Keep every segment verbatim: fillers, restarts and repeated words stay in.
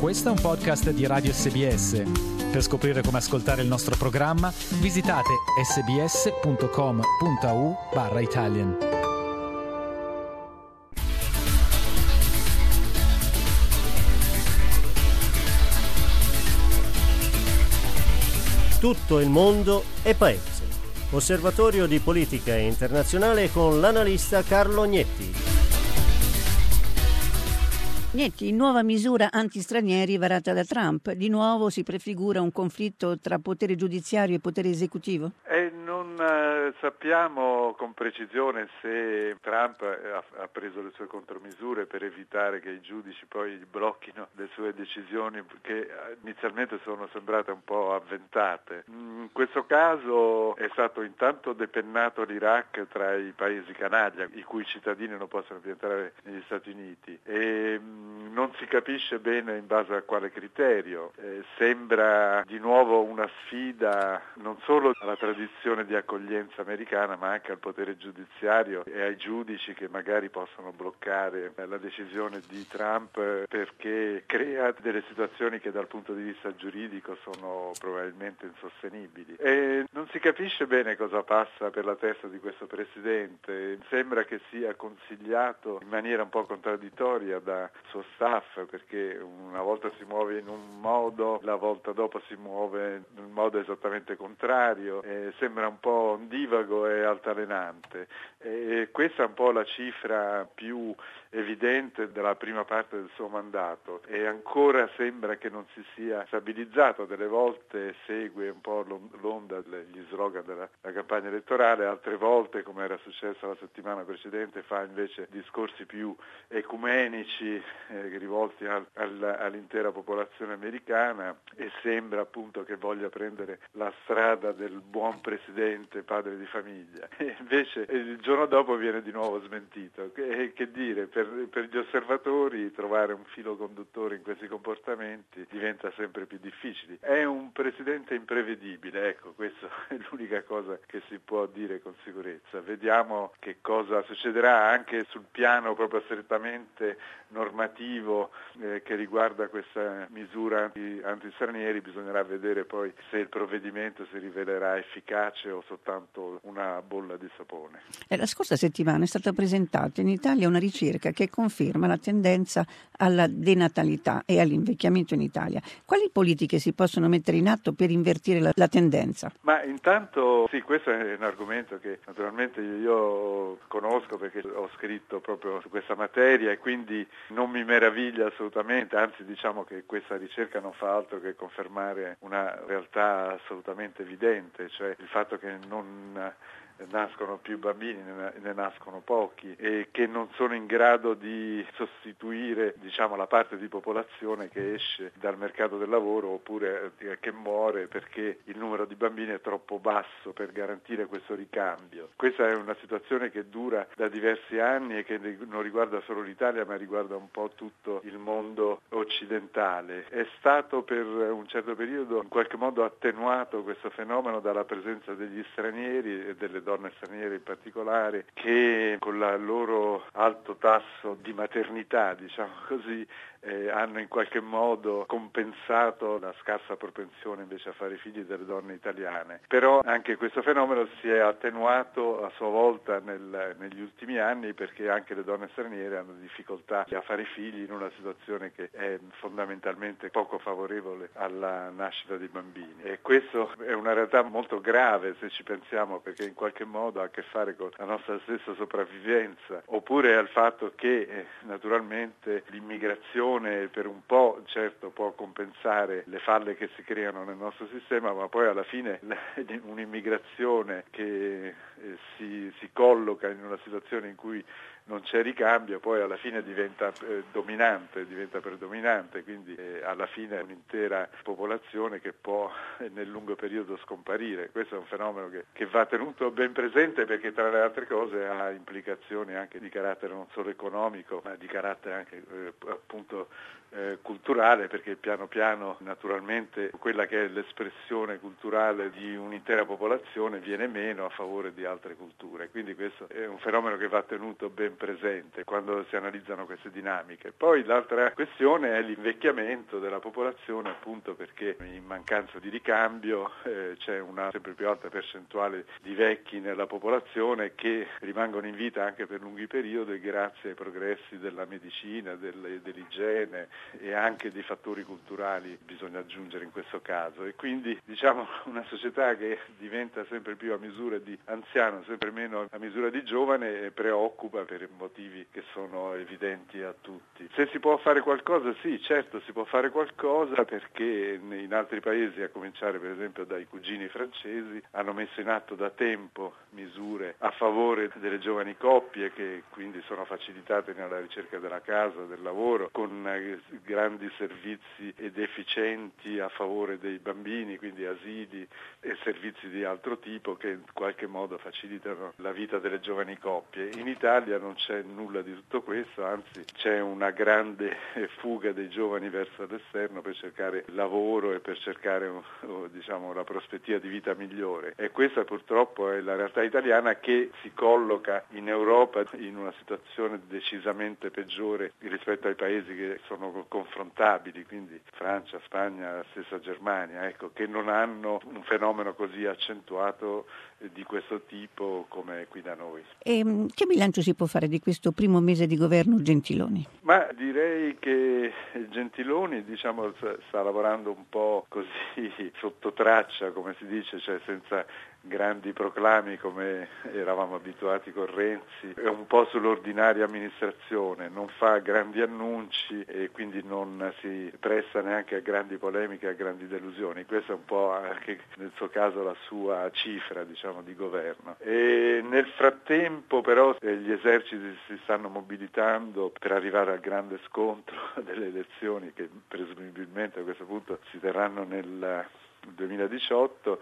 Questo è un podcast di Radio S B S. Per scoprire come ascoltare il nostro programma, visitate sbs.com.au barra Italian. Tutto il mondo e paese. Osservatorio di politica internazionale con l'analista Carlo Gnetti. Gnetti, nuova misura anti-stranieri varata da Trump. Di nuovo si prefigura un conflitto tra potere giudiziario e potere esecutivo? E non eh, sappiamo con precisione se Trump ha, ha preso le sue contromisure per evitare che i giudici poi blocchino le sue decisioni, che inizialmente sono sembrate un po' avventate. In questo caso è stato intanto depennato l'Iraq tra i paesi canaglia, i cui cittadini non possono più entrare negli Stati Uniti, e non si capisce bene in base a quale criterio. Eh, sembra di nuovo una sfida non solo alla tradizione di accoglienza americana, ma anche al potere giudiziario e ai giudici che magari possono bloccare la decisione di Trump perché crea delle situazioni che dal punto di vista giuridico sono probabilmente insostenibili. E non si capisce bene cosa passa per la testa di questo presidente. Sembra che sia consigliato in maniera un po' contraddittoria da suo staff, perché una volta si muove in un modo, la volta dopo si muove in un modo esattamente contrario, e sembra un po' ondivago e altalenante. E questa è un po' la cifra più evidente della prima parte del suo mandato, e ancora sembra che non si sia stabilizzato. Delle volte segue un po' l'onda degli slogan della, della campagna elettorale, altre volte, come era successo la settimana precedente, fa invece discorsi più ecumenici eh, rivolti al, al, all'intera popolazione americana, e sembra appunto che voglia prendere la strada del buon presidente, padre di famiglia. E invece il giorno dopo viene di nuovo smentito. Che, che dire, per, per gli osservatori trovare un filo conduttore in questi comportamenti diventa sempre più difficile. È un presidente imprevedibile, ecco, questa è l'unica cosa che si può dire con sicurezza. Vediamo che cosa succederà anche sul piano proprio strettamente normativo eh, che riguarda questa misura anti, anti-stranieri. Bisognerà vedere poi se il provvedimento si rivelerà efficace o soltanto una bolla di sapone. Eh, la scorsa settimana è stata presentata in Italia una ricerca che conferma la tendenza alla denatalità e all'invecchiamento in Italia. Quali politiche si possono mettere in atto per invertire la, la tendenza? Ma intanto sì, questo è un argomento che naturalmente io conosco perché ho scritto proprio su questa materia, e quindi non mi meraviglia assolutamente, anzi diciamo che questa ricerca non fa altro che confermare una realtà assolutamente evidente, cioè il fatto che non nascono più bambini, ne nascono pochi, e che non sono in grado di sostituire, diciamo, la parte di popolazione che esce dal mercato del lavoro oppure che muore perché il numero di bambini è troppo basso per garantire questo ricambio. Questa è una situazione che dura da diversi anni e che non riguarda solo l'Italia, ma riguarda un po' tutto il mondo occidentale. È stato per un certo periodo in qualche modo attenuato questo fenomeno dalla presenza degli stranieri e delle donne donne straniere in particolare, che con il loro alto tasso di maternità, diciamo così, eh, hanno in qualche modo compensato la scarsa propensione invece a fare figli delle donne italiane. Però anche questo fenomeno si è attenuato a sua volta nel, negli ultimi anni, perché anche le donne straniere hanno difficoltà a fare figli in una situazione che è fondamentalmente poco favorevole alla nascita di bambini. E questo è una realtà molto grave se ci pensiamo, perché in qualche modo ha a che fare con la nostra stessa sopravvivenza, oppure al fatto che eh, naturalmente l'immigrazione per un po' certo può compensare le falle che si creano nel nostro sistema, ma poi alla fine un'immigrazione che eh, si, si colloca in una situazione in cui non c'è ricambio, poi alla fine diventa eh, dominante, diventa predominante, quindi eh, alla fine è un'intera popolazione che può eh, nel lungo periodo scomparire. Questo è un fenomeno che, che va tenuto ben presente, perché tra le altre cose ha implicazioni anche di carattere non solo economico, ma di carattere anche eh, appunto eh, culturale, perché piano piano naturalmente quella che è l'espressione culturale di un'intera popolazione viene meno a favore di altre culture. Quindi questo è un fenomeno che va tenuto ben presente quando si analizzano queste dinamiche. Poi l'altra questione è l'invecchiamento della popolazione, appunto perché in mancanza di ricambio eh, c'è una sempre più alta percentuale di vecchi nella popolazione che rimangono in vita anche per lunghi periodi grazie ai progressi della medicina, del, dell'igiene e anche dei fattori culturali, bisogna aggiungere in questo caso. E quindi diciamo una società che diventa sempre più a misura di anziano, sempre meno a misura di giovane, e preoccupa per motivi che sono evidenti a tutti. Se si può fare qualcosa, sì, certo si può fare qualcosa, perché in altri paesi, a cominciare per esempio dai cugini francesi, hanno messo in atto da tempo misure a favore delle giovani coppie, che quindi sono facilitate nella ricerca della casa, del lavoro, con grandi servizi ed efficienti a favore dei bambini, quindi asili e servizi di altro tipo che in qualche modo facilitano la vita delle giovani coppie. In Italia non c'è nulla di tutto questo, anzi c'è una grande fuga dei giovani verso l'esterno per cercare lavoro e per cercare diciamo la prospettiva di vita migliore, e questa purtroppo è la realtà italiana, che si colloca in Europa in una situazione decisamente peggiore rispetto ai paesi che sono confrontabili, quindi Francia, Spagna, stessa Germania, ecco, che non hanno un fenomeno così accentuato di questo tipo come qui da noi. E che bilancio si può fare di questo primo mese di governo Gentiloni? Ma direi che Gentiloni diciamo sta lavorando un po' così sotto traccia, come si dice, cioè senza grandi proclami come eravamo abituati con Renzi, è un po' sull'ordinaria amministrazione, non fa grandi annunci e quindi non si presta neanche a grandi polemiche, a grandi delusioni. Questa è un po' anche nel suo caso la sua cifra, diciamo, di governo. E nel frattempo però gli eserciti si stanno mobilitando per arrivare al grande scontro delle elezioni, che presumibilmente a questo punto si terranno nel duemiladiciotto,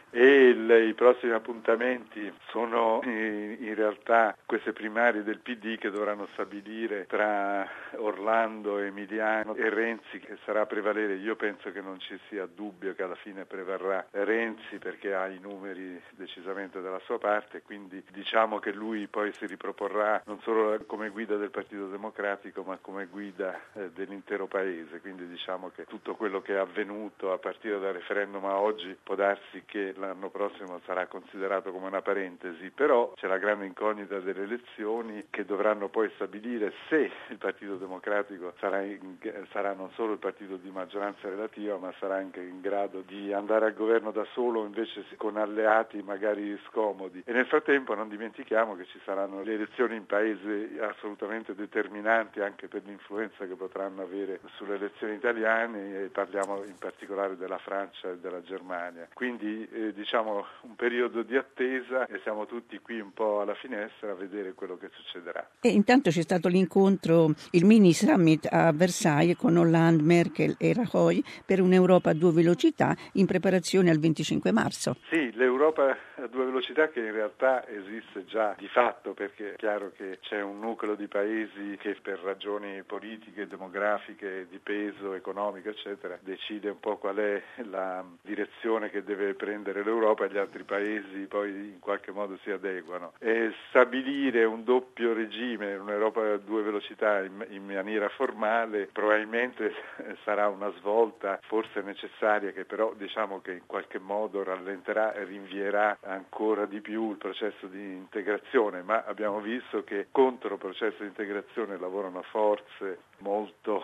e il, i prossimi appuntamenti sono in, in realtà queste primarie del P D che dovranno stabilire tra Orlando, Emiliano e Renzi che sarà a prevalere. Io penso che non ci sia dubbio che alla fine prevarrà Renzi, perché ha i numeri decisamente dalla sua parte, quindi diciamo che lui poi si riproporrà non solo come guida del Partito Democratico ma come guida eh, dell'intero paese, quindi diciamo che tutto quello che è avvenuto a partire dal referendum a oggi può darsi che l'anno prossimo sarà considerato come una parentesi, però c'è la grande incognita delle elezioni che dovranno poi stabilire se il Partito Democratico sarà, in, sarà non solo il partito di maggioranza relativa, ma sarà anche in grado di andare al governo da solo, invece con alleati magari scomodi. E nel frattempo non dimentichiamo che ci saranno le elezioni in paesi assolutamente determinanti anche per l'influenza che potranno avere sulle elezioni italiane, e parliamo in particolare della Francia e della Germania. Quindi eh, diciamo un periodo di attesa, e siamo tutti qui un po' alla finestra a vedere quello che succederà. E intanto c'è stato l'incontro, il mini summit a Versailles con Hollande, Merkel e Rajoy per un'Europa a due velocità in preparazione al venticinque marzo. Sì, l'Europa a due velocità che in realtà esiste già di fatto, perché è chiaro che c'è un nucleo di paesi che per ragioni politiche, demografiche, di peso, economico eccetera decide un po' qual è la direzione che deve prendere l'Europa, e gli altri paesi poi in qualche modo si adeguano. E stabilire un doppio regime, un'Europa a due velocità in, in maniera formale probabilmente sarà una svolta forse necessaria, che però diciamo che in qualche modo rallenterà e rinvierà ancora di più il processo di integrazione, ma abbiamo visto che contro il processo di integrazione lavorano forze molto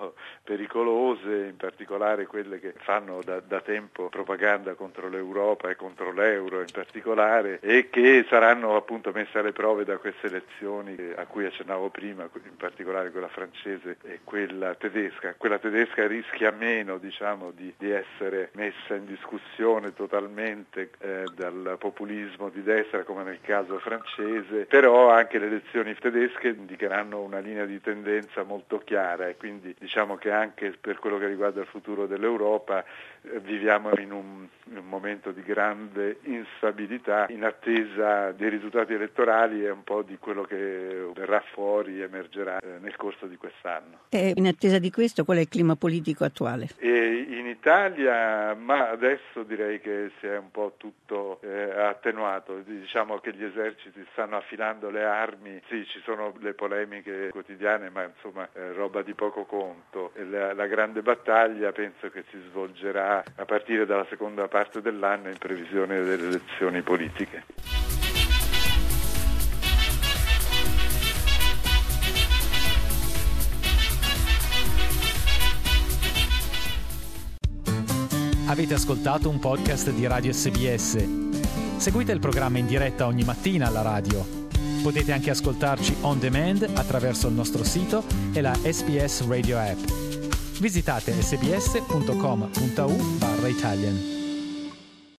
pericolose, in particolare quelle che fanno da, da tempo propaganda contro l'Europa e contro l'euro in particolare, e che saranno appunto messe alle prove da queste elezioni a cui accennavo prima, in particolare quella francese e quella tedesca. Quella tedesca rischia meno, diciamo, di, di essere messa in discussione totalmente eh, dal populismo di destra come nel caso francese, però anche le elezioni tedesche indicheranno una linea di tendenza molto chiara, e quindi diciamo che anche per quello che riguarda il futuro dell'Europa eh, viviamo in un, in un momento di grande instabilità in attesa dei risultati elettorali e un po' di quello che verrà fuori, emergerà eh, nel corso di quest'anno. E in attesa di questo, qual è il clima politico attuale? E in Italia, ma adesso direi che si è un po' tutto eh, attenuato, diciamo che gli eserciti stanno affilando le armi, sì, ci sono le polemiche quotidiane, ma insomma eh, roba di poco conto. La, la grande battaglia penso che si svolgerà a partire dalla seconda parte dell'anno in previsione delle elezioni politiche. Avete ascoltato un podcast di Radio S B S. Seguite il programma in diretta ogni mattina alla radio. Potete anche ascoltarci on demand attraverso il nostro sito e la S B S Radio app. Visitate sbs punto com punto a u barra Italian.